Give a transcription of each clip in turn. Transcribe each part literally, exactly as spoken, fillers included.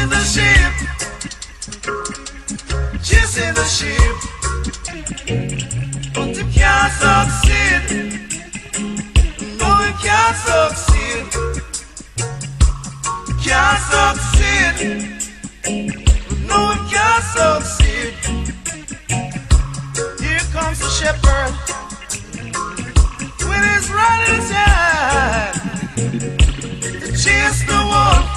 Chasing the sheep, chasing the sheep, but it can't succeed. No, it can't succeed. Can't succeed. No, it can't succeed. Here comes the shepherd with his rod in his hand to chase the wolf,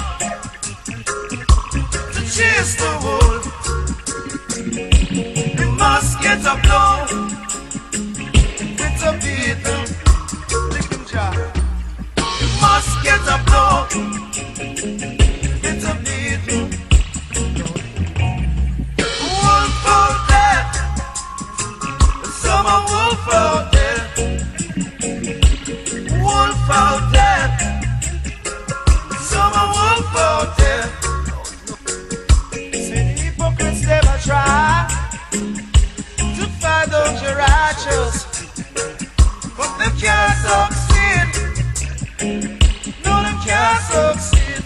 to chase the wolf. We must get a blow with a beating. Lick him, Jah. We must get a blow with a beating. Wolf out there, summer wolf out there. Wolf out there, summer wolf out there. See the hypocrites never try to find out your righteous, but they can't succeed. No, they can't succeed.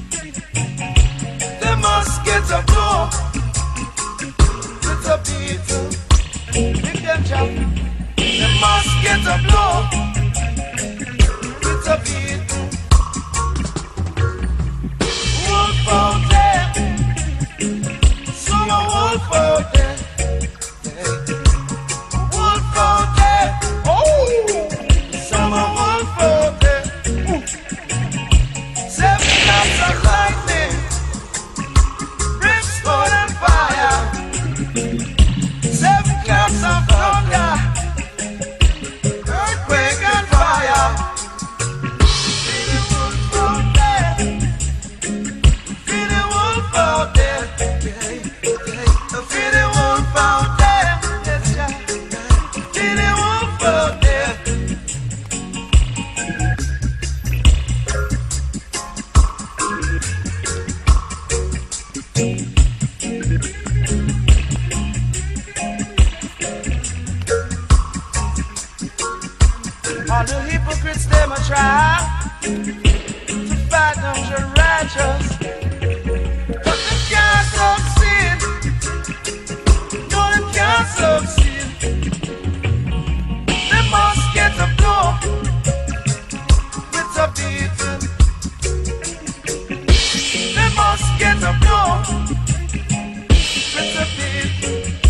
They must get a blow with a beating. Pick them, Jah. They must get a blow with a beating. Wolf out there, summer wolf out there. Wolf out there, oh, summer wolf out there. Seven claps of lightning, brimstone and fire. Seven claps of thunder, earthquake and fire. Feel the wolf out there, feel the wolf out there, yeah, yeah. Feel the wolf out there, yes, yeah. Feel the wolf out there. All the hypocrites, they might try to fight down your righteous, but they can't succeed. No, they can't succeed. They must get a blow with a beating. They must get a blow with a beating.